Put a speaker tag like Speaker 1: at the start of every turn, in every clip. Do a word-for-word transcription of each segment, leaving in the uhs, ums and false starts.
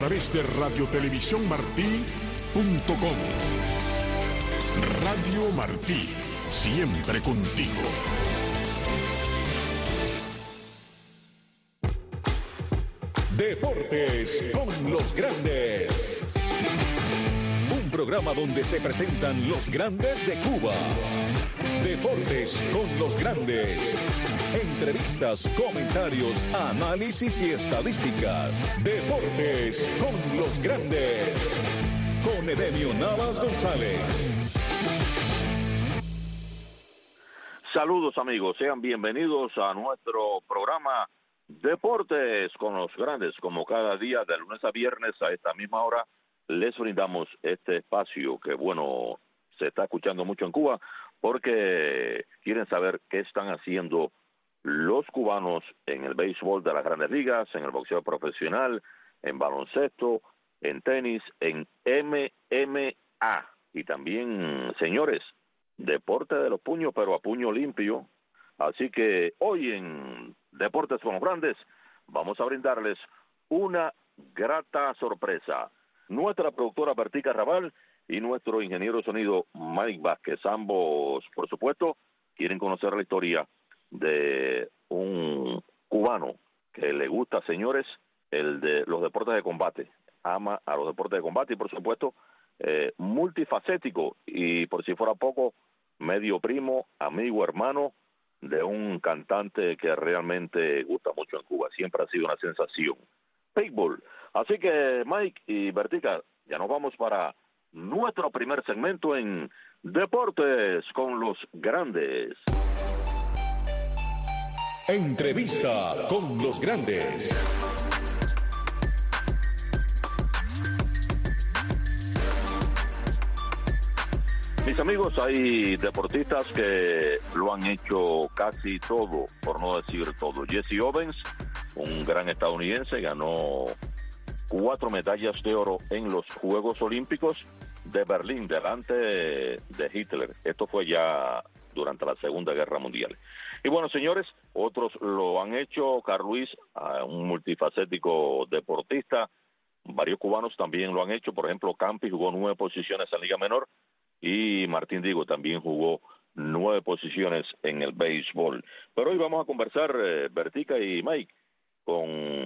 Speaker 1: A través de radio televisión martí punto com. Radio Martí, siempre contigo. Deportes con los grandes. Un programa donde se presentan los grandes de Cuba. Deportes con los grandes. Entrevistas, comentarios, análisis y estadísticas. Deportes con los grandes. Con Edemio Navas González.
Speaker 2: Saludos amigos, sean bienvenidos a nuestro programa Deportes con los grandes. Como cada día de lunes a viernes a esta misma hora les brindamos este espacio que bueno, se está escuchando mucho en Cuba porque quieren saber qué están haciendo los cubanos en el béisbol de las grandes ligas, en el boxeo profesional, en baloncesto, en tenis, en M M A y también, señores, deporte de los puños, pero a puño limpio. Así que hoy en Deportes con los Grandes vamos a brindarles una grata sorpresa. Nuestra productora Bertica Raval y nuestro ingeniero de sonido Mike Vázquez, ambos, por supuesto, quieren conocer la historia de un cubano que le gusta, señores, el de los deportes de combate. Ama a los deportes de combate y, por supuesto, eh, multifacético y, por si fuera poco, medio primo, amigo, hermano de un cantante que realmente gusta mucho en Cuba. Siempre ha sido una sensación. Pitbull. Así que, Mike y Bertica, ya nos vamos para nuestro primer segmento en Deportes con los Grandes.
Speaker 1: Entrevista con los grandes.
Speaker 2: Mis amigos, hay deportistas que lo han hecho casi todo, por no decir todo. Jesse Owens, un gran estadounidense, ganó cuatro medallas de oro en los Juegos Olímpicos de Berlín, delante de Hitler. Esto fue ya durante la Segunda Guerra Mundial. Y bueno, señores, otros lo han hecho. Carl Luis, un multifacético deportista. Varios cubanos también lo han hecho. Por ejemplo, Campi jugó nueve posiciones en Liga Menor. Y Martín Digo también jugó nueve posiciones en el béisbol. Pero hoy vamos a conversar, eh, Bertica y Mike, con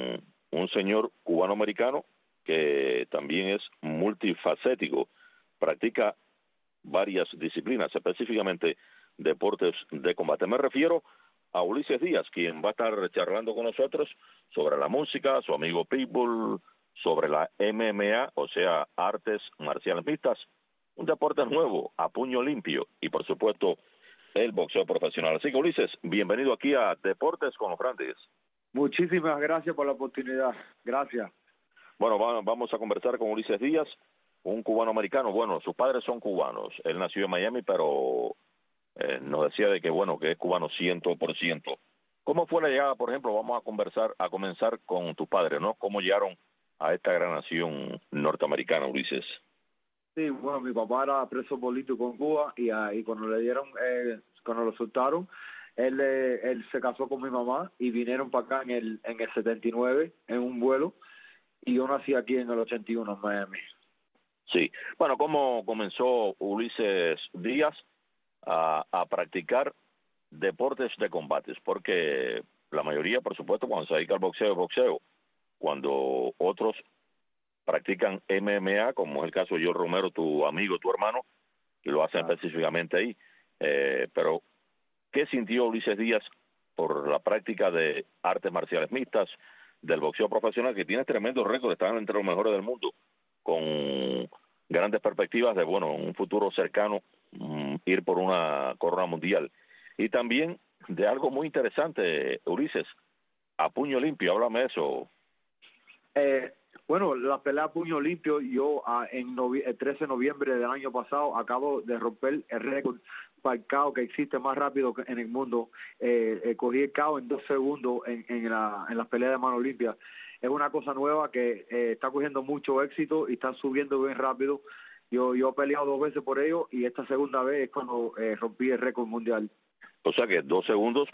Speaker 2: un señor cubano-americano que también es multifacético. Practica varias disciplinas, específicamente deportes de combate. Me refiero a Ulises Díaz, quien va a estar charlando con nosotros sobre la música, su amigo Pitbull, sobre la M M A, o sea, artes marciales mixtas, un deporte nuevo, a puño limpio, y por supuesto, el boxeo profesional. Así que, Ulises, bienvenido aquí a Deportes con los Grandes.
Speaker 3: Muchísimas gracias por la oportunidad. Gracias.
Speaker 2: Bueno, va, vamos a conversar con Ulises Díaz, un cubano-americano. Bueno, sus padres son cubanos. Él nació en Miami, pero eh, nos decía de que, bueno, que es cubano cien por ciento. ¿Cómo fue la llegada, por ejemplo? Vamos a conversar, a comenzar con tus padres, ¿no? ¿Cómo llegaron a esta gran nación norteamericana, Ulises?
Speaker 3: Sí, bueno, mi papá era preso político en Cuba y, uh, y cuando le dieron, eh, cuando lo soltaron, él, eh, él se casó con mi mamá y vinieron para acá en el en el setenta y nueve en un vuelo y yo nací aquí en el ochenta y uno en Miami.
Speaker 2: Sí, bueno, ¿cómo comenzó Ulises Díaz a, a practicar deportes de combates? Porque la mayoría, por supuesto, cuando se dedica al boxeo, es boxeo. Cuando otros practican M M A, como es el caso de Joe Romero, tu amigo, tu hermano, y lo hacen ah. específicamente ahí. Eh, pero, ¿qué sintió Ulises Díaz por la práctica de artes marciales mixtas, del boxeo profesional, que tiene tremendos récords, están entre los mejores del mundo, con grandes perspectivas de, bueno, un futuro cercano, um, ir por una corona mundial? Y también de algo muy interesante, Ulises, a puño limpio, háblame de eso.
Speaker 3: Eh... Bueno, la pelea a puño limpio, yo uh, en novie- el trece de noviembre del año pasado acabo de romper el récord para el K O que existe más rápido que en el mundo. Eh, eh, cogí el K O en dos segundos en, en, la, en las peleas de mano limpia. Es una cosa nueva que eh, está cogiendo mucho éxito y están subiendo bien rápido. Yo, yo he peleado dos veces por ello y esta segunda vez es cuando eh, rompí el récord mundial.
Speaker 2: O sea que dos segundos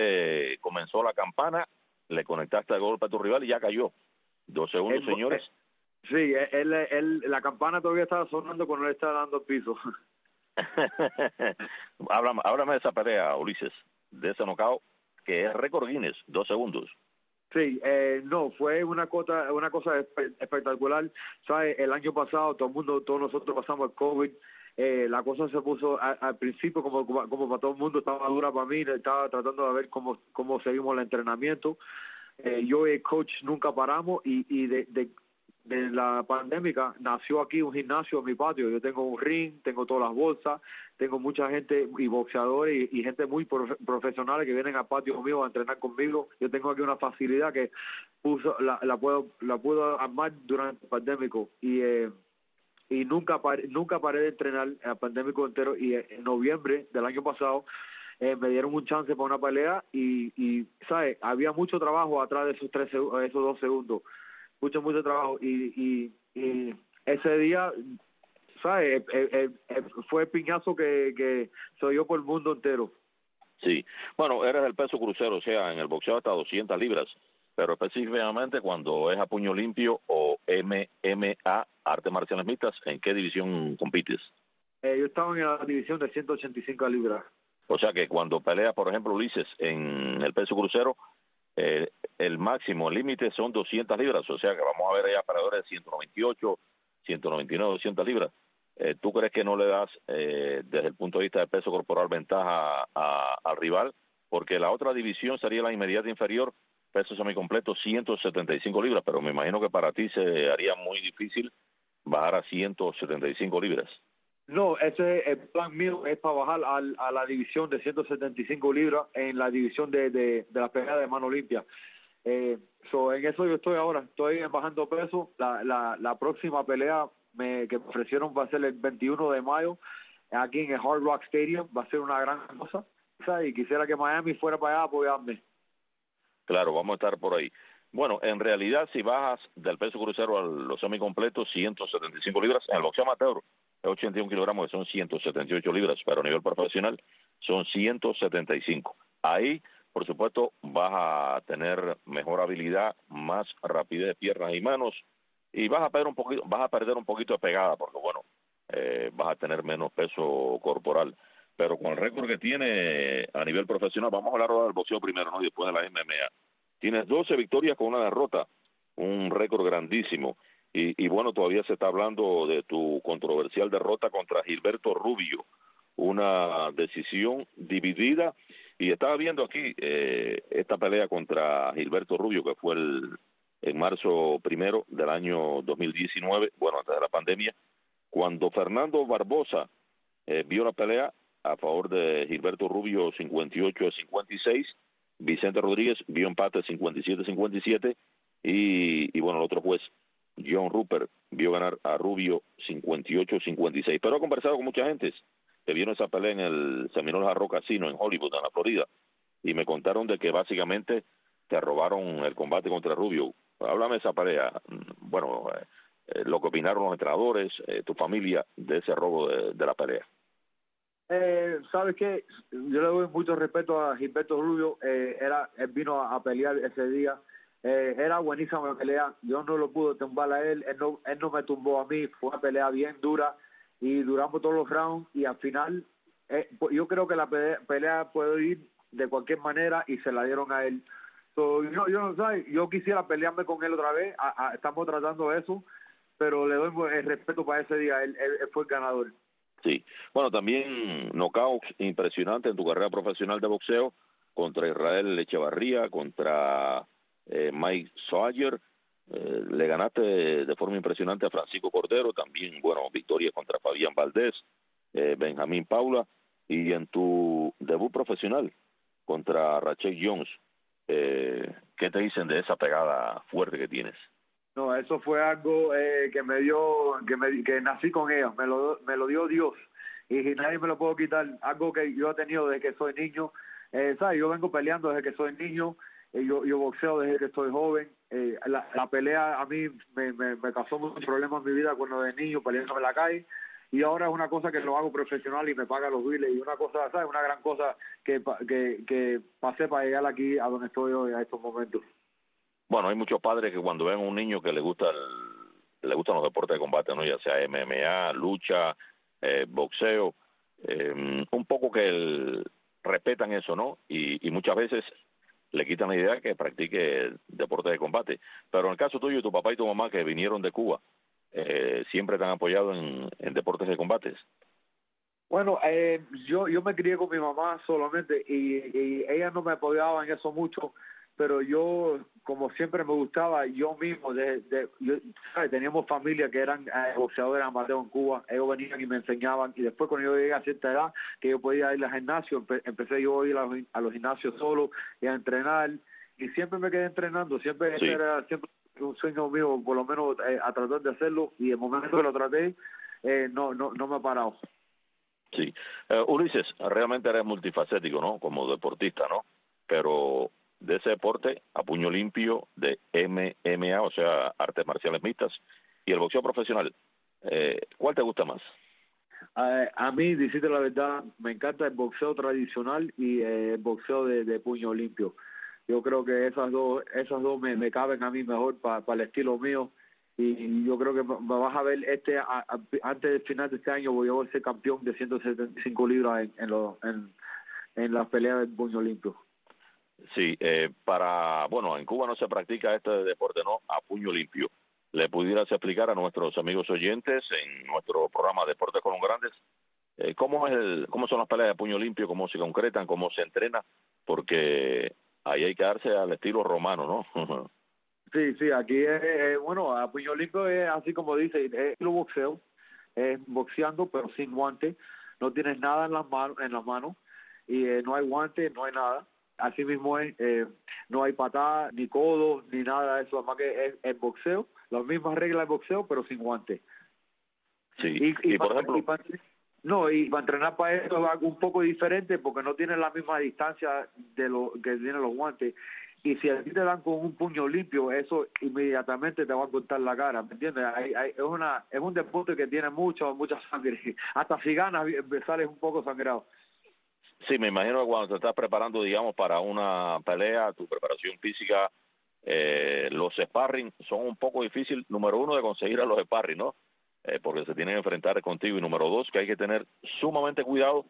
Speaker 2: prácticamente comenzó la campana, le conectaste el golpe a tu rival y ya cayó. Dos segundos,
Speaker 3: el,
Speaker 2: señores.
Speaker 3: Sí, él, él, la campana todavía está sonando cuando él está dando el piso.
Speaker 2: háblame, háblame de esa pelea, Ulises, de ese knockout que es récord Guinness, dos segundos.
Speaker 3: Sí, eh, no, fue una cosa, una cosa espe espectacular. ¿Sabes? El año pasado todo el mundo, todos nosotros pasamos el COVID. Eh, la cosa se puso a, al principio como, como como para todo el mundo, estaba dura para mí, estaba tratando de ver cómo cómo seguimos el entrenamiento. Eh, yo y el coach nunca paramos y, y de, de, de la pandemia nació aquí un gimnasio en mi patio. Yo tengo un ring, tengo todas las bolsas, tengo mucha gente y boxeadores y, y gente muy profe profesionales que vienen al patio mío a entrenar conmigo. Yo tengo aquí una facilidad que puso la, la puedo la puedo armar durante el pandémico y eh, y nunca paré, nunca paré de entrenar el pandémico entero y en noviembre del año pasado eh, me dieron un chance para una pelea y, y sabes, había mucho trabajo atrás de esos tres esos dos segundos, mucho mucho trabajo y, y, y ese día, sabes, eh, eh, eh, fue el piñazo que, que se oyó por el mundo entero.
Speaker 2: Sí, bueno, eres el peso crucero, o sea, en el boxeo hasta doscientas libras, pero específicamente cuando es a puño limpio o M M A, artes marciales mixtas, ¿en qué división compites?
Speaker 3: Eh, yo estaba en la división de ciento ochenta y cinco libras.
Speaker 2: O sea que cuando pelea, por ejemplo, Ulises, en el peso crucero, eh, el máximo, el límite son doscientas libras, o sea que vamos a ver allá peleadores de ciento noventa y ocho, ciento noventa y nueve, doscientas libras. Eh, ¿Tú crees que no le das, eh, desde el punto de vista del peso corporal, ventaja a, a, al rival? Porque la otra división sería la inmediata inferior, peso semicompleto, ciento setenta y cinco libras, pero me imagino que para ti se haría muy difícil bajar a ciento setenta y cinco libras.
Speaker 3: No, ese el plan mío es para bajar al, a la división de ciento setenta y cinco libras en la división de, de, de la pelea de mano limpia. Eh, so, en eso yo estoy ahora, estoy bajando peso. La, la, la próxima pelea me, que me ofrecieron va a ser el veintiuno de mayo aquí en el Hard Rock Stadium, va a ser una gran cosa, ¿sabes? Y quisiera que Miami fuera para allá a apoyarme.
Speaker 2: Claro, vamos a estar por ahí. Bueno, en realidad si bajas del peso crucero a los semicompletos, ciento setenta y cinco libras, en el boxeo amateur es ochenta y un kilogramos, que son ciento setenta y ocho libras, pero a nivel profesional son ciento setenta y cinco. Ahí, por supuesto, vas a tener mejor habilidad, más rapidez de piernas y manos, y vas a perder un poquito, vas a perder un poquito de pegada, porque bueno, eh, vas a tener menos peso corporal. Pero con el récord que tiene a nivel profesional, vamos a hablar ahora del boxeo primero, ¿no? Y después de la M M A. Tienes doce victorias con una derrota, un récord grandísimo. Y, y bueno, todavía se está hablando de tu controversial derrota contra Gilberto Rubio, una decisión dividida. Y estaba viendo aquí eh, esta pelea contra Gilberto Rubio, que fue el en marzo primero del año dos mil diecinueve, bueno, antes de la pandemia, cuando Fernando Barbosa eh, vio la pelea a favor de Gilberto Rubio cincuenta y ocho a cincuenta y seis, Vicente Rodríguez vio empate cincuenta y siete a cincuenta y siete y, y bueno, el otro juez, John Rupert, vio ganar a Rubio cincuenta y ocho a cincuenta y seis. Pero he conversado con mucha gente que vieron esa pelea en el Seminole Hard Rock Casino en Hollywood, en la Florida, y me contaron de que básicamente te robaron el combate contra Rubio. Háblame de esa pelea, bueno, eh, lo que opinaron los entrenadores, eh, tu familia, de ese robo de, de la pelea.
Speaker 3: Eh, ¿Sabes qué? Yo le doy mucho respeto a Gilberto Rubio. Eh, era, él vino a, a pelear ese día. Eh, era buenísima la pelea. Yo no lo pude tumbar a él. Él no, él no me tumbó a mí. Fue una pelea bien dura y duramos todos los rounds. Y al final, eh, yo creo que la pelea, pelea puede ir de cualquier manera y se la dieron a él. So, yo, yo no sé. Yo quisiera pelearme con él otra vez. A, a, estamos tratando eso, pero le doy el respeto para ese día. Él, él, él fue el ganador.
Speaker 2: Sí, bueno, también knockouts impresionantes en tu carrera profesional de boxeo contra Israel Echevarría, contra eh, Mike Sawyer, eh, le ganaste de forma impresionante a Francisco Cordero, también, bueno, victorias contra Fabián Valdés, eh, Benjamín Paula, y en tu debut profesional contra Rachel Jones, eh, ¿qué te dicen de esa pegada fuerte que tienes?
Speaker 3: No, eso fue algo eh, que me dio, que me que nací con ella, me lo me lo dio Dios y nadie me lo puedo quitar. Algo que yo he tenido desde que soy niño, eh, sabes, yo vengo peleando desde que soy niño, eh, yo yo boxeo desde que estoy joven. Eh, la, la pelea a mí me, me, me causó muchos problemas en mi vida cuando de niño peleando en la calle y ahora es una cosa que lo hago profesional y me paga los biles y una cosa, sabes, una gran cosa que que que pasé para llegar aquí a donde estoy hoy a estos momentos.
Speaker 2: Bueno, hay muchos padres que cuando ven a un niño que le gusta el, le gustan los deportes de combate, ¿no? Ya sea M M A, lucha, eh, boxeo, eh, un poco que el, respetan eso, ¿no? Y, y muchas veces le quitan la idea que practique deportes de combate. Pero en el caso tuyo, tu papá y tu mamá que vinieron de Cuba, eh, siempre te han apoyado en, en deportes de combates.
Speaker 3: Bueno, eh, yo yo me crié con mi mamá solamente y, y ella no me apoyaba en eso mucho, pero yo, como siempre me gustaba, yo mismo, de, de yo, ¿sabes? Teníamos familia que eran eh, boxeadores amateur en Cuba, ellos venían y me enseñaban, y después cuando yo llegué a cierta edad, que yo podía ir al gimnasio, empe empecé yo a ir a los, a los gimnasios solo y a entrenar, y siempre me quedé entrenando, siempre
Speaker 2: Sí.
Speaker 3: ese era siempre un sueño mío, por lo menos eh, a tratar de hacerlo, y el momento que lo traté, eh, no, no, no me he parado.
Speaker 2: Sí. Uh, Ulises, realmente eres multifacético, ¿no? Como deportista, ¿no? Pero de ese deporte, a puño limpio, de M M A, o sea, artes marciales mixtas, y el boxeo profesional, eh, ¿cuál te gusta más?
Speaker 3: Uh, a mí, decirte la verdad, me encanta el boxeo tradicional y eh, el boxeo de, de puño limpio. Yo creo que esas dos esas dos me, me caben a mí mejor para pa el estilo mío. Y yo creo que me vas a ver este a, a, antes del final de este año voy a ser campeón de ciento setenta y cinco libras en en, lo, en, en las peleas del puño limpio.
Speaker 2: Sí, eh, para, bueno, en Cuba no se practica este deporte, ¿no? A puño limpio. ¿Le pudieras explicar a nuestros amigos oyentes en nuestro programa Deportes con los Grandes eh, cómo es el, cómo son las peleas de puño limpio, cómo se concretan, cómo se entrena? Porque ahí hay que darse al estilo romano, ¿no?
Speaker 3: Sí, sí, aquí es, eh, bueno, a puño limpio es así como dice, es lo boxeo, es boxeando pero sin guante, no tienes nada en las manos, en las manos y eh, no hay guante, no hay nada. Así mismo es, eh, no hay patada, ni codo, ni nada de eso, además que es, es boxeo, las mismas reglas de boxeo pero sin guante.
Speaker 2: Sí,
Speaker 3: Y, y,
Speaker 2: y por
Speaker 3: para,
Speaker 2: ejemplo...
Speaker 3: y para, no, y para entrenar para eso es algo un poco diferente porque no tiene la misma distancia de lo que tienen los guantes. Y si a ti te dan con un puño limpio, eso inmediatamente te va a cortar la cara, ¿me entiendes? Hay, hay, es una es un deporte que tiene mucho, mucha sangre. Hasta si ganas, sales un poco sangrado.
Speaker 2: Sí, me imagino que cuando te estás preparando, digamos, para una pelea, tu preparación física, eh, los sparring son un poco difícil, número uno, de conseguir a los sparring, ¿no? Eh, porque se tienen que enfrentar contigo, y número dos, que hay que tener sumamente cuidado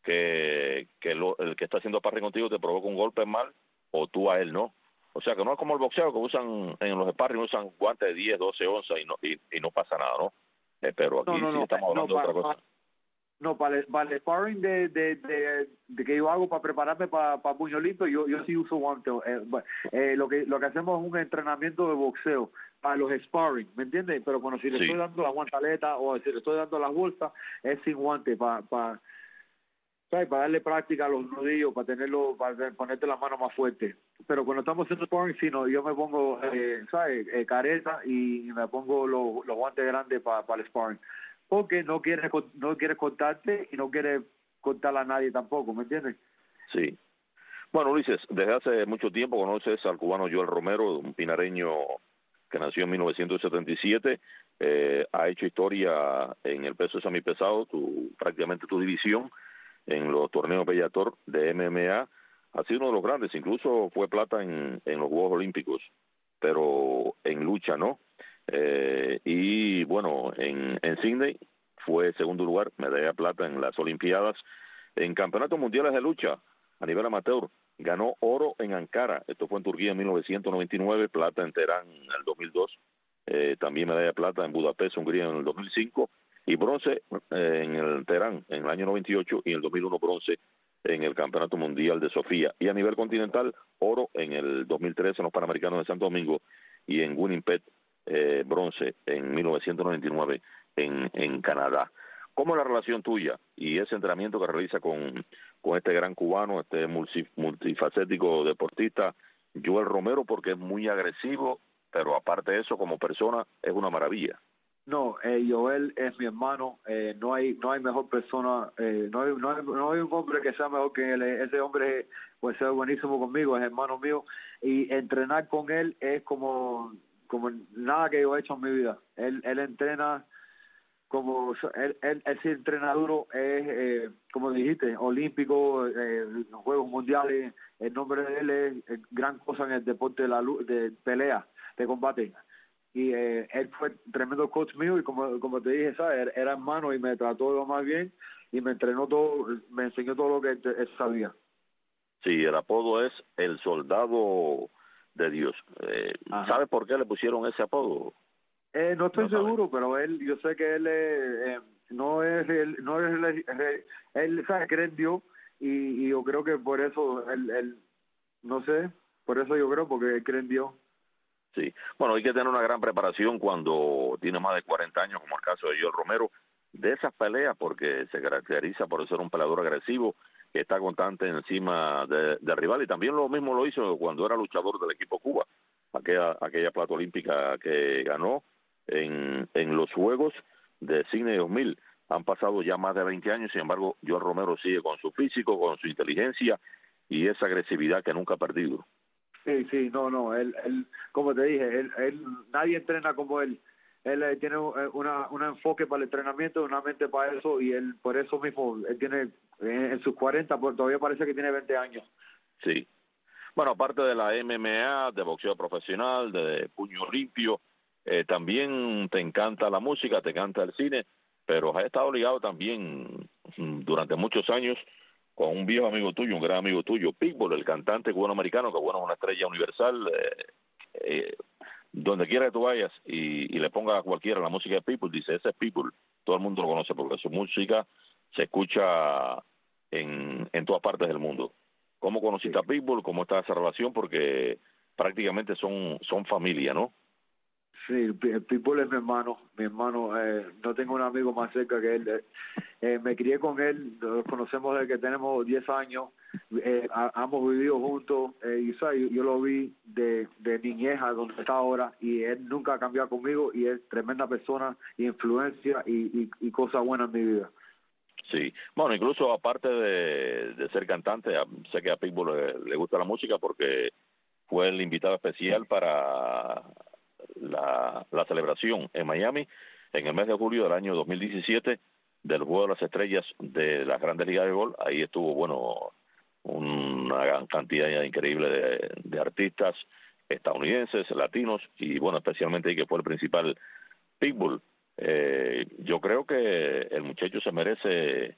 Speaker 2: que, que lo, el que está haciendo sparring contigo te provoca un golpe mal o tú a él, ¿no? O sea, que no es como el boxeo, que usan en los sparring, usan guantes de diez, doce onzas y no, y, y no pasa nada, ¿no? Eh, pero aquí
Speaker 3: No, no,
Speaker 2: sí
Speaker 3: no,
Speaker 2: estamos hablando
Speaker 3: no,
Speaker 2: de
Speaker 3: pa,
Speaker 2: otra cosa.
Speaker 3: pa, no, para el, para el sparring de, de, de, de que yo hago para prepararme para, para puño limpio, yo, yo sí uso guantes. Eh, eh, lo que lo que hacemos es un entrenamiento de boxeo para los sparring, ¿me entiendes? Pero cuando si le
Speaker 2: Sí.
Speaker 3: estoy dando la guantaleta o si le estoy dando las bolsas, es sin guante, para, para, ¿sabes? Para darle práctica a los nudillos, para tenerlo, para ponerte la mano más fuerte. Pero cuando estamos haciendo sparring, sí, no, yo me pongo, eh, ¿sabes? Eh, careta y me pongo los, los guantes grandes para, para el sparring. Porque no quieres no quieres cortarte y no quieres cortar a nadie tampoco, ¿me entiendes?
Speaker 2: Sí. Bueno, Ulises, desde hace mucho tiempo conoces al cubano Joel Romero, un pinareño que nació en mil novecientos setenta y siete, eh, ha hecho historia en el peso semipesado, tu, prácticamente tu división, en los torneos Bellator de M M A, ha sido uno de los grandes, incluso fue plata en, en los Juegos Olímpicos, pero en lucha, ¿no? Eh, y bueno, en, en Sydney fue segundo lugar, medalla de plata en las Olimpiadas, en campeonatos mundiales de lucha a nivel amateur, ganó oro en Ankara, esto fue en Turquía en mil novecientos noventa y nueve, plata en Teherán en el dos mil dos, eh, también medalla de plata en Budapest, Hungría en el dos mil cinco, y bronce eh, en el Teherán en el año noventa y ocho, y en el dos mil uno bronce en el Campeonato Mundial de Sofía, y a nivel continental, oro en el dos mil trece en los Panamericanos de Santo Domingo, y en Winnipeg, eh, bronce en mil novecientos noventa y nueve en, en Canadá. ¿Cómo es la relación tuya y ese entrenamiento que realiza con, con este gran cubano, este multi, multifacético deportista, Joel Romero? Porque es muy agresivo, pero aparte de eso, como persona, es una maravilla.
Speaker 3: No, eh, Joel es mi hermano, eh, no hay no hay mejor persona, eh, no, hay, no, hay, no hay un hombre que sea mejor que él, ese hombre pues es buenísimo conmigo, es hermano mío, y entrenar con él es como como nada que yo he hecho en mi vida. Él él entrena como él, él ese entrenador es, eh, como dijiste, olímpico, eh, los Juegos Mundiales, el nombre de él es, es gran cosa en el deporte de la de pelea, de combate. y eh, él fue tremendo coach mío y como como te dije, ¿sabes? Era hermano y me trató lo más bien y me entrenó todo, me enseñó todo lo que él, él sabía.
Speaker 2: Sí, el apodo es el soldado de Dios. Eh, ¿Sabes por qué le pusieron ese apodo?
Speaker 3: Eh, no estoy
Speaker 2: No
Speaker 3: seguro, pero él, yo sé que él eh, no es, él, no es, él, él sabe, cree en Dios y, y yo creo que por eso, él, él, no sé, por eso yo creo, porque él cree en Dios.
Speaker 2: Sí, bueno, hay que tener una gran preparación cuando tiene más de cuarenta años, como el caso de Joel Romero, de esas peleas, porque se caracteriza por ser un peleador agresivo, que está constante encima de, del rival, y también lo mismo lo hizo cuando era luchador del equipo Cuba, aquella, aquella plata olímpica que ganó en, en los Juegos de Sydney dos mil. Han pasado ya más de veinte años, sin embargo, Joel Romero sigue con su físico, con su inteligencia y esa agresividad que nunca ha perdido.
Speaker 3: Sí, sí, no, no, él, él como te dije, él, él nadie entrena como él. Él eh, tiene eh, una, un enfoque para el entrenamiento, una mente para eso, y él por eso mismo, él tiene en, en sus cuarenta, pues todavía parece que tiene veinte años.
Speaker 2: Sí. Bueno, aparte de la M M A, de boxeo profesional, de puño limpio, eh, también te encanta la música, te encanta el cine, pero has estado ligado también mm, durante muchos años con un viejo amigo tuyo, un gran amigo tuyo, Pitbull, el cantante cubano-americano, que bueno, es una estrella universal. Eh, eh, donde quiera que tú vayas y, y le pongas a cualquiera la música de Pitbull, dice, ese es Pitbull, todo el mundo lo conoce porque su música se escucha en, en todas partes del mundo. ¿Cómo conociste a Pitbull? ¿Cómo está esa relación? Porque prácticamente son, son familia, ¿no?
Speaker 3: Sí, Pitbull es mi hermano, mi hermano, eh, no tengo un amigo más cerca que él. Eh, eh, me crié con él, nos conocemos desde que tenemos diez años, eh, ha, hemos vivido juntos, eh, y ¿sabes? Yo, yo lo vi de, de niñez a donde está ahora, y él nunca ha cambiado conmigo, y es tremenda persona, y influencia, y, y, y cosas buenas en mi vida.
Speaker 2: Sí, bueno, incluso aparte de, de ser cantante, sé que a Pitbull le, le gusta la música porque fue el invitado especial para la, la celebración en Miami en el mes de julio del año dos mil diecisiete del Juego de las Estrellas de las Grandes Ligas de Golf. Ahí estuvo, bueno, una gran cantidad increíble de, de artistas estadounidenses, latinos, y bueno, especialmente ahí que fue el principal, Pitbull. Eh, yo creo que el muchacho se merece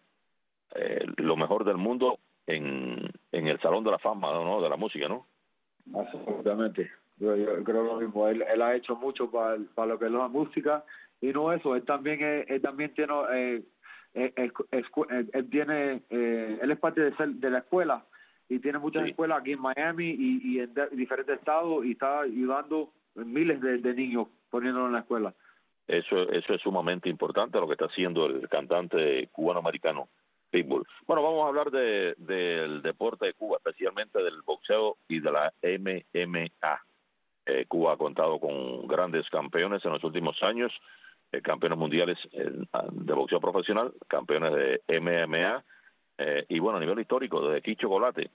Speaker 2: eh, lo mejor del mundo en, en el Salón de la Fama, ¿no? De la música, ¿no?
Speaker 3: Absolutamente. Yo, yo creo lo mismo. Él, él ha hecho mucho para, para lo que es la música, y no eso, él también es, él también tiene eh, eh, es, es, él, él tiene eh, él es parte de, ser, de la escuela, y tiene muchas
Speaker 2: Sí.
Speaker 3: escuelas aquí en Miami y, y en de, diferentes estados, y está ayudando miles de, de niños poniéndolo en la escuela.
Speaker 2: Eso, eso es sumamente importante lo que está haciendo el cantante cubano-americano Pitbull. Bueno, vamos a hablar de, del deporte de Cuba, especialmente del boxeo y de la M M A. Eh, Cuba ha contado con grandes campeones en los últimos años, eh, campeones mundiales eh, de boxeo profesional, campeones de M M A, eh, y bueno, a nivel histórico, desde Kid Chocolate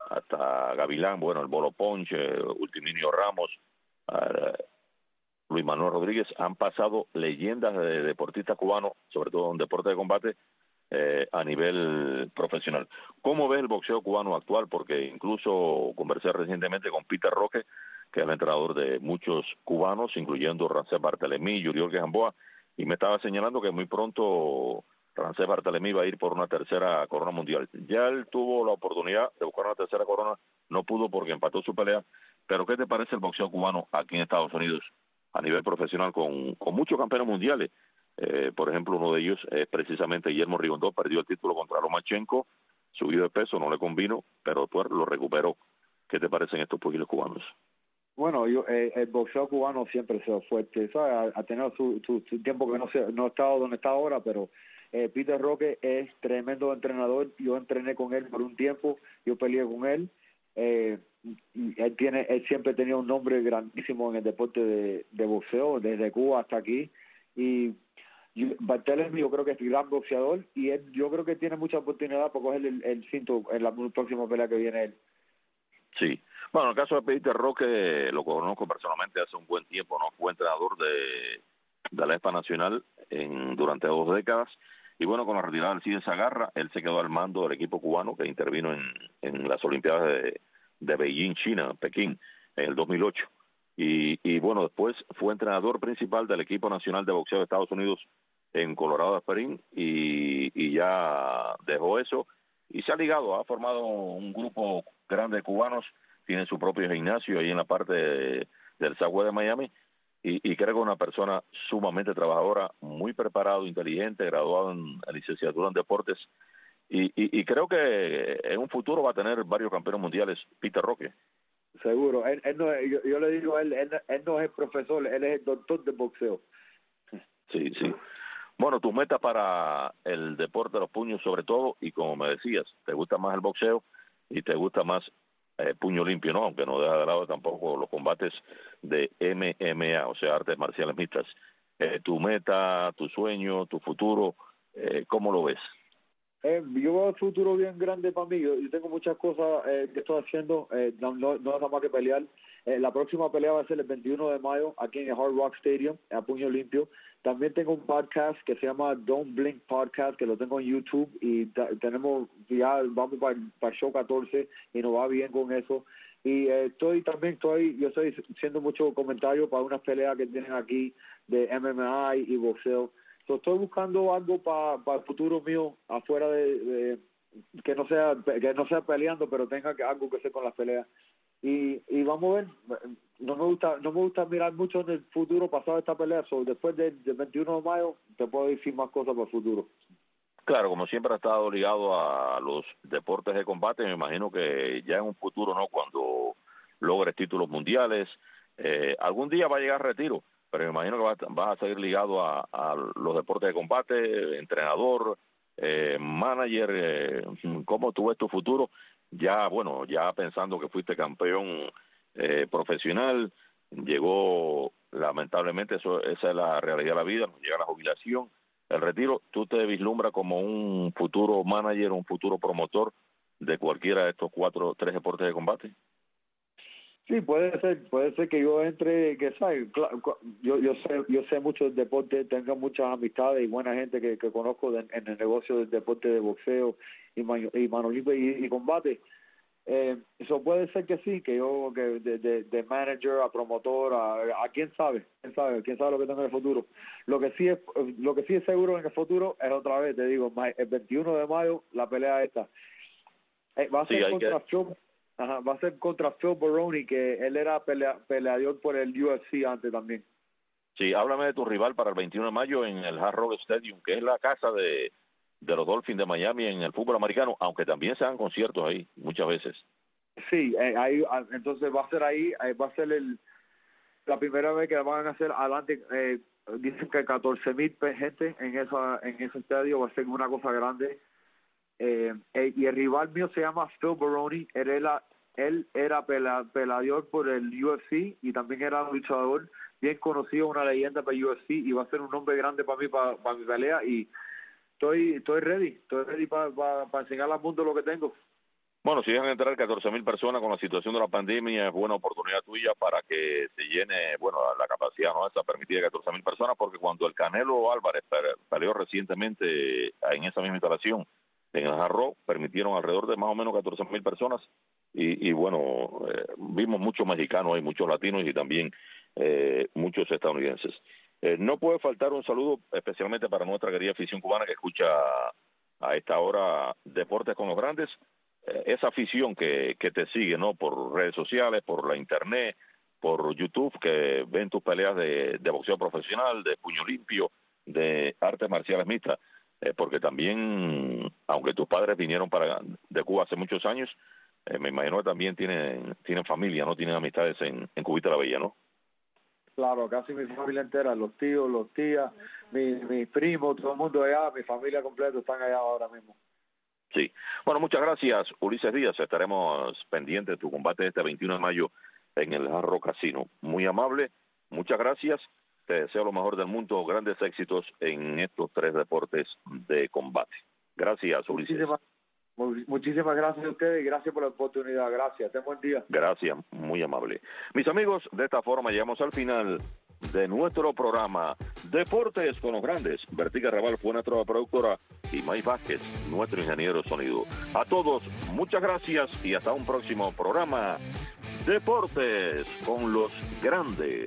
Speaker 2: hasta Gavilán, bueno, el Bolo Ponche, Ultiminio Ramos, eh, Luis Manuel Rodríguez, han pasado leyendas de deportistas cubanos, sobre todo en deporte de combate, eh, a nivel profesional. ¿Cómo ves el boxeo cubano actual? Porque incluso conversé recientemente con Peter Roque, que es el entrenador de muchos cubanos, incluyendo Rancés Bartelemí, Yuriel Gamboa, y me estaba señalando que muy pronto Rancés Bartelemí va a ir por una tercera corona mundial. Ya él tuvo la oportunidad de buscar una tercera corona, no pudo porque empató su pelea, pero ¿qué te parece el boxeo cubano aquí en Estados Unidos a nivel profesional con, con muchos campeones mundiales? Eh, por ejemplo, uno de ellos es precisamente Guillermo Rigondó, perdió el título contra Lomachenko, subió de peso, no le convino, pero lo recuperó. ¿Qué te parecen estos pugiles cubanos?
Speaker 3: Bueno, yo eh, el boxeo cubano siempre ha sido fuerte, ¿sabes? Ha, ha tenido su, su, su tiempo que no se, no ha estado donde está ahora, pero eh, Peter Roque es tremendo entrenador. Yo entrené con él por un tiempo, yo peleé con él. Eh, y él tiene, él siempre tenía un nombre grandísimo en el deporte de, de boxeo, desde Cuba hasta aquí. Y Barthelemy yo creo que es un gran boxeador, y él, yo creo que tiene mucha oportunidad para coger el, el cinto en la próxima pelea que viene él.
Speaker 2: Sí. Bueno, en el caso de Peter Roque, lo conozco personalmente hace un buen tiempo, ¿no? Fue entrenador de, de la E S P A Nacional en, durante dos décadas, y bueno, con la retirada del Cide Sagarra, él se quedó al mando del equipo cubano que intervino en, en las Olimpiadas de, de Beijing, China, Pekín, en el dos mil ocho. y, y bueno, después fue entrenador principal del equipo nacional de boxeo de Estados Unidos en Colorado Springs, y, y ya dejó eso y se ha ligado, ha formado un grupo grande de cubanos, tienen su propio gimnasio ahí en la parte de, del Southwest de Miami, y, y creo que es una persona sumamente trabajadora, muy preparado, inteligente, graduado en, en licenciatura en deportes, y, y, y creo que en un futuro va a tener varios campeones mundiales, Peter Roque.
Speaker 3: Seguro, él, él no es, yo, yo le digo, él, él, él no es el profesor, él es el doctor de boxeo.
Speaker 2: Sí, sí. Bueno, tus metas para el deporte de los puños sobre todo, y como me decías, te gusta más el boxeo y te gusta más eh, puño limpio, ¿no? Aunque no deja de lado tampoco los combates de M M A, o sea, artes marciales mixtas. Eh, tu meta, tu sueño, tu futuro, eh, ¿cómo lo ves?
Speaker 3: Eh, yo veo un futuro bien grande para mí. Yo, yo tengo muchas cosas eh, que estoy haciendo, eh, no, no, no nada más que pelear. Eh, la próxima pelea va a ser el veintiuno de mayo aquí en el Hard Rock Stadium, a puño limpio. También tengo un podcast que se llama Don't Blink Podcast, que lo tengo en YouTube, y ta- tenemos, ya vamos para, para el show catorce y nos va bien con eso. Y eh, estoy también, estoy yo estoy haciendo muchos comentarios para unas peleas que tienen aquí de M M A y, y boxeo. So, estoy buscando algo para pa el futuro mío afuera de, de que no sea que no sea peleando, pero tenga que, algo que hacer con las peleas. Y, y vamos a ver, no me gusta no me gusta mirar mucho en el futuro pasado de esta pelea. So, después del, del veintiuno de mayo te puedo decir más cosas para el futuro.
Speaker 2: Claro, como siempre ha estado ligado a los deportes de combate, me imagino que ya en un futuro, ¿no? Cuando logres títulos mundiales, eh, algún día va a llegar retiro, pero me imagino que vas, vas a seguir ligado a, a los deportes de combate, entrenador, eh, manager. Eh, ¿Cómo tú ves tu futuro? Ya, bueno, ya pensando que fuiste campeón eh, profesional, llegó, lamentablemente, eso esa es la realidad de la vida, nos llega la jubilación, el retiro. ¿Tú te vislumbras como un futuro manager, un futuro promotor de cualquiera de estos cuatro, tres deportes de combate?
Speaker 3: Sí, puede ser, puede ser que yo entre, que sabes, yo yo sé yo sé mucho del deporte, tengo muchas amistades y buena gente que, que conozco de, en el negocio del deporte de boxeo y, man, y mano libre y, y combate. Eh, eso puede ser que sí, que yo que de, de, de manager a promotor a, a quién sabe, quién sabe, quién sabe lo que tengo en el futuro. Lo que sí es lo que sí es seguro en el futuro es otra vez, te digo, el veintiuno de mayo la pelea esta eh, va a ser sí, contra que... Phil, ajá, va a ser contra Phil Baroni, que él era pelea, peleador por el U F C antes también.
Speaker 2: Sí, háblame de tu rival para el veintiuno de mayo en el Hard Rock Stadium, que es la casa de de los Dolphins de Miami en el fútbol americano, aunque también se dan conciertos ahí muchas veces.
Speaker 3: Sí, eh, ahí entonces va a ser ahí, eh, va a ser el la primera vez que van a hacer adelante. Eh, dicen que catorce mil gente en esa en ese estadio, va a ser una cosa grande. Eh, eh, y el rival mío se llama Phil Baroni. Él era él era pela, peleador por el U F C y también era un luchador bien conocido, una leyenda para el U F C, y va a ser un nombre grande para mí, para, para mi pelea. Y Estoy estoy ready, estoy ready para pa, pa enseñar al mundo lo que tengo.
Speaker 2: Bueno, si dejan entrar catorce mil personas con la situación de la pandemia, es buena oportunidad tuya para que se llene, bueno, la capacidad no esa permitida de catorce mil personas, porque cuando el Canelo Álvarez salió recientemente en esa misma instalación, en el Hard Rock, permitieron alrededor de más o menos catorce mil personas, y, y bueno, eh, vimos muchos mexicanos, hay muchos latinos y también eh, muchos estadounidenses. Eh, no puede faltar un saludo especialmente para nuestra querida afición cubana que escucha a esta hora Deportes con los Grandes, eh, esa afición que, que te sigue, ¿no? Por redes sociales, por la internet, por YouTube, que ven tus peleas de, de boxeo profesional, de puño limpio, de artes marciales mixtas, eh, porque también, aunque tus padres vinieron para de Cuba hace muchos años, eh, me imagino que también tienen, tienen familia, ¿no? Tienen amistades en, en Cubita la Bella, ¿no?
Speaker 3: Claro, casi mi familia entera, los tíos, los tías, mis, mis primos, todo el mundo allá, mi familia completa están allá ahora mismo.
Speaker 2: Sí. Bueno, muchas gracias, Ulises Díaz. Estaremos pendientes de tu combate este veintiuno de mayo en el Hard Rock Casino. Muy amable, muchas gracias. Te deseo lo mejor del mundo, grandes éxitos en estos tres deportes de combate. Gracias, Ulises.
Speaker 3: Muchísimas, muchísimas gracias a ustedes y gracias por la oportunidad. Gracias. Ten buen día.
Speaker 2: Gracias, muy amable. Mis amigos, de esta forma llegamos al final de nuestro programa Deportes con los Grandes. Vertica Raval fue nuestra productora y Mike Vázquez, nuestro ingeniero de sonido. A todos, muchas gracias y hasta un próximo programa Deportes con los grandes.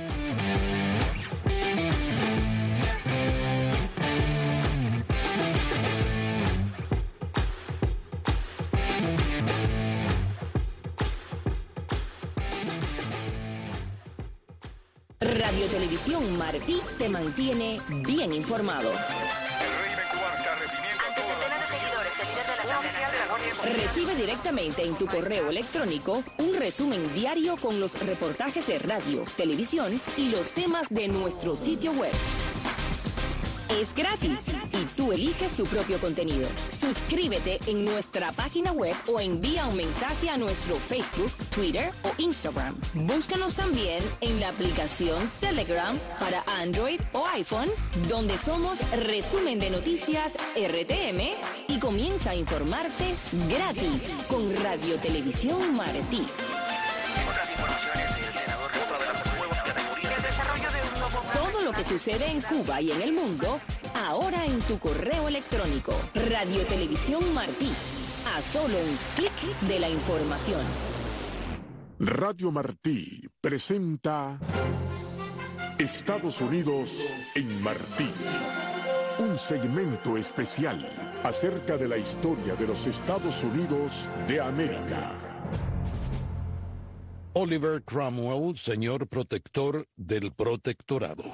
Speaker 4: Radio Televisión Martí te mantiene bien informado. Recibe directamente en tu correo electrónico un resumen diario con los reportajes de radio, televisión y los temas de nuestro sitio web. Es gratis y tú eliges tu propio contenido. Suscríbete en nuestra página web o envía un mensaje a nuestro Facebook, Twitter o Instagram. Búscanos también en la aplicación Telegram para Android o iPhone, donde somos Resumen de Noticias R T M, y comienza a informarte gratis con Radio Televisión Martí. Todo lo que sucede en Cuba y en el mundo, ahora en tu correo electrónico. Radio Televisión Martí, a solo un clic de la información.
Speaker 1: Radio Martí presenta Estados Unidos en Martí. Un segmento especial acerca de la historia de los Estados Unidos de América.
Speaker 5: Oliver Cromwell, señor protector del protectorado.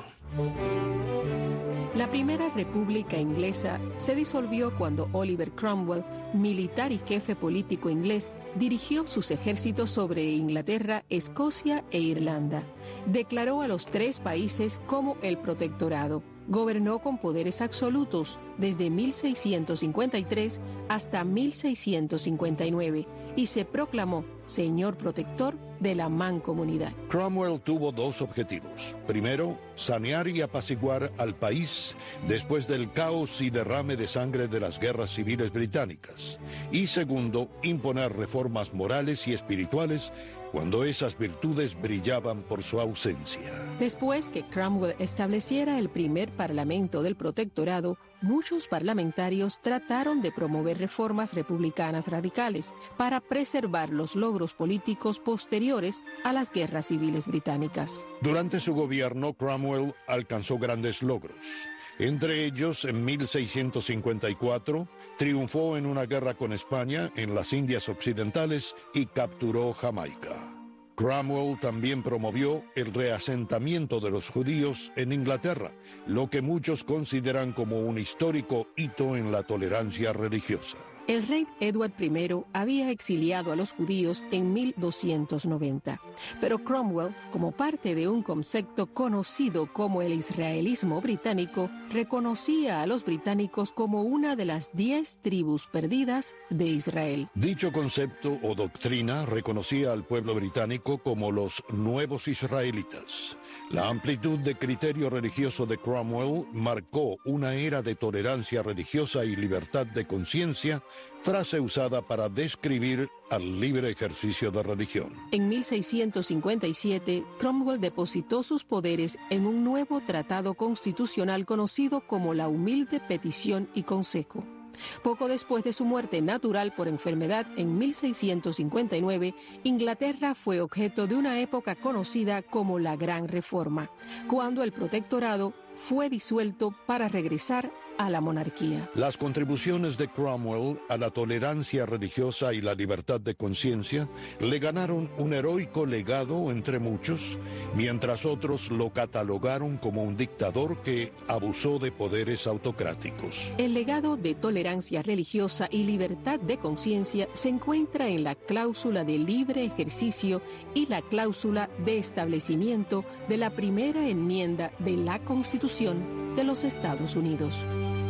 Speaker 6: La primera república inglesa se disolvió cuando Oliver Cromwell, militar y jefe político inglés, dirigió sus ejércitos sobre Inglaterra, Escocia e Irlanda. Declaró a los tres países como el protectorado. Gobernó con poderes absolutos desde mil seiscientos cincuenta y tres hasta mil seiscientos cincuenta y nueve y se proclamó señor protector de la mancomunidad.
Speaker 5: Cromwell tuvo dos objetivos. Primero, sanear y apaciguar al país después del caos y derrame de sangre de las guerras civiles británicas. Y segundo, imponer reformas morales y espirituales cuando esas virtudes brillaban por su ausencia.
Speaker 6: Después que Cromwell estableciera el primer parlamento del protectorado, muchos parlamentarios trataron de promover reformas republicanas radicales para preservar los logros políticos posteriores a las guerras civiles británicas.
Speaker 5: Durante su gobierno, Cromwell alcanzó grandes logros. Entre ellos, en mil seiscientos cincuenta y cuatro, triunfó en una guerra con España en las Indias Occidentales y capturó Jamaica. Cromwell también promovió el reasentamiento de los judíos en Inglaterra, lo que muchos consideran como un histórico hito en la tolerancia religiosa.
Speaker 6: El rey Edward primero había exiliado a los judíos en mil doscientos noventa, pero Cromwell, como parte de un concepto conocido como el israelismo británico, reconocía a los británicos como una de las diez tribus perdidas de Israel.
Speaker 5: Dicho concepto o doctrina reconocía al pueblo británico como los nuevos israelitas. La amplitud de criterio religioso de Cromwell marcó una era de tolerancia religiosa y libertad de conciencia, frase usada para describir al libre ejercicio de religión.
Speaker 6: En mil seiscientos cincuenta y siete, Cromwell depositó sus poderes en un nuevo tratado constitucional conocido como la Humilde Petición y Consejo. Poco después de su muerte natural por enfermedad en mil seiscientos cincuenta y nueve, Inglaterra fue objeto de una época conocida como la Gran Reforma, cuando el protectorado fue disuelto para regresar a la monarquía.
Speaker 5: Las contribuciones de Cromwell a la tolerancia religiosa y la libertad de conciencia le ganaron un heroico legado entre muchos, mientras otros lo catalogaron como un dictador que abusó de poderes autocráticos.
Speaker 6: El legado de tolerancia religiosa y libertad de conciencia se encuentra en la cláusula de libre ejercicio y la cláusula de establecimiento de la primera enmienda de la Constitución de los Estados Unidos.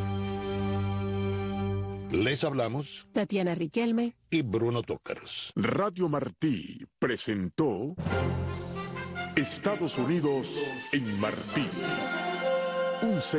Speaker 5: Les hablamos
Speaker 6: Tatiana Riquelme
Speaker 5: y Bruno Tócaros.
Speaker 1: Radio Martí presentó Estados Unidos en Martí. Un